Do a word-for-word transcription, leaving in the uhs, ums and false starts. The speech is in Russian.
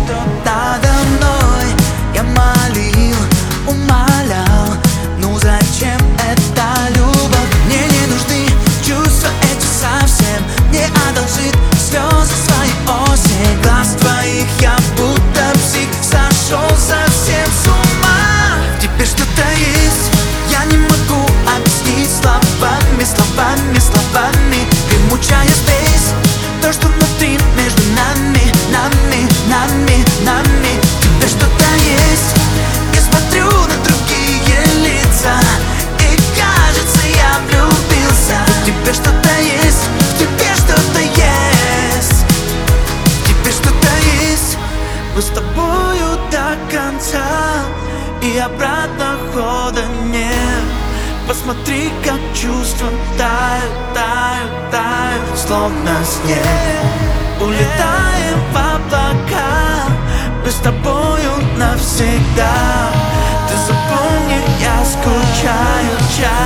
что надо мной я молил, умолял. Ну зачем эта любовь? Мне не нужны чувства эти совсем. Не одолжит слезы свои осень. Глаз твоих я будто псих, сошел совсем с ума. В тебе что-то есть, я не могу объяснить словами, словами, словами. Примучая здесь то, что внутри между нами, нами, нами, нами. В тебе что-то есть, я смотрю на другие лица и кажется, я влюбился. В тебе что-то есть, в тебе что-то есть, в тебе что-то есть. Мы с тобою до конца, и обратно хода нет. Посмотри, как чувства тают, тают, тают, словно снег. Улетаем в облака, мы с тобою навсегда. Ты запомни, я скучаю, чаю.